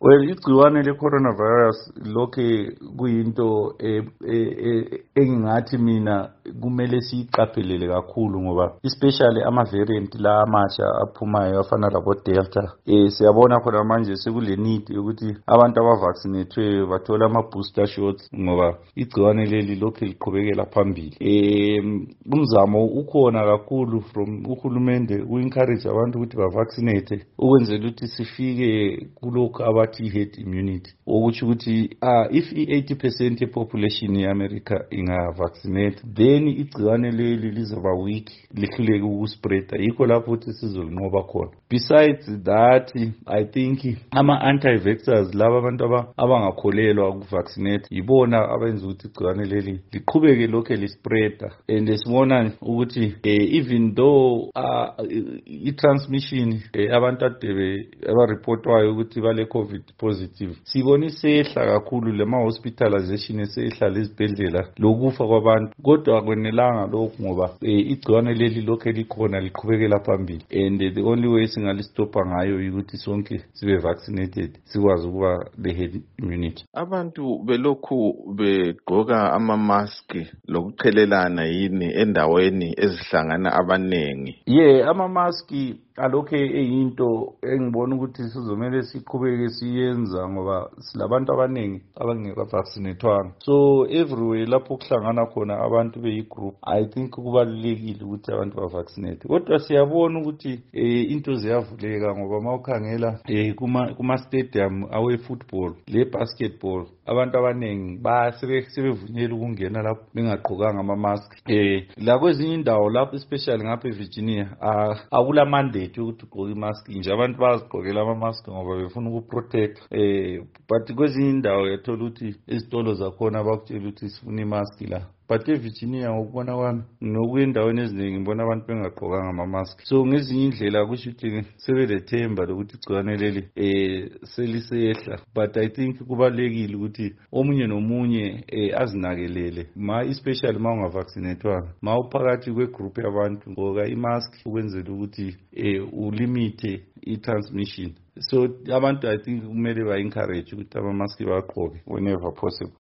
Well, igciwane le-coronavirus lokhe kuyinto engingathi mina kumele siyiqaphelele kakhulu ngoba especially ama-variant la amasha aphumayo afana labo-Delta. Siyabona khona manje sekule need yokuthi abantu abavaccinatwe bathole ama-booster shots ngoba igciwane leli lokhe liqhubekela phambili. Umzamo ukhona kakhulu from uhulumende u-encourage abantu ukuthi bavaccinate ukwenzela ukuthi sifike kulokhu abathi herd immunity, okuthi ukuthi if i-80% yepopulation ye-America inga-vaccinate then igciwane leli lizoba weak, lihluleke ukuspreada. Yikho lapho ukuthi sizolinqoba khona. Besides that, I think ama-anti-vaxxers laba abantu abangakholelwa ukuvaccinate yibona abenza ukuthi igciwane leli liqhubeke lokhe lispreada. And sibona ukuthi even though i-transmission abantu abarepotwayo ukuthi bale COVID positive sibona isehla kakhulu, lema-hospitalization esehla lezibhedlela lokufa kwabantu, kodwa akwenelanga lokhu ngoba igciwane leli lokhe likhona liqhubekela phambili. And the only way singalistopha ngayo ukuthi sonke sibe vaccinated sikwazi ukuba le-herd immunity. Abantu belokhu begqoka ama-mask lokuqhelelana yini endaweni ezihlangana abanengi? Ama-mask alokhe eyinto engibona ukuthi sizomele siqhubeke siyenza ngoba silabantu abaningi abangekavaccinatwanga. So everywhere lapho kuhlangana khona abantu beyi-group, I think kubalulekile ukuthi abantu bavaccinate. Kodwa siyabona ukuthi into ziyavuleka ngoba mawukhangela kuma-stadium awe-football le-basketball abantu abaningi sebevunyelwa ukungena lapho bengagqokanga ama-mask. La kwezinye indawo lapho especially ngapha eVirginia akula mandate yokuthi ugqoke imask nje, abantu bazigqokela ama-mask ngoba befuna ukuprotect. But kwezinye indawo yathola ukuthi izitolo zakhona bakutshela ukuthi sifuna imask la. But eVirginia ngokubona kwami nokuya endaweni eziningi ngibona abantu bengagqokanga ama-mask. So ngezinye indlela kusho ukuthi sebelethemba lokuthi igciwane leli selisehla. But I think kubalulekile ukuthi omunye nomunye azinakelele, especially ma ungavaccinatwanga, ma uphakathi kwegroup yabantu gqoka imask ukwenzela ukuthi ulimite i-transmission. So abantu I think kumele ba-encourage ukuthi ama-mask baqoke whenever possible.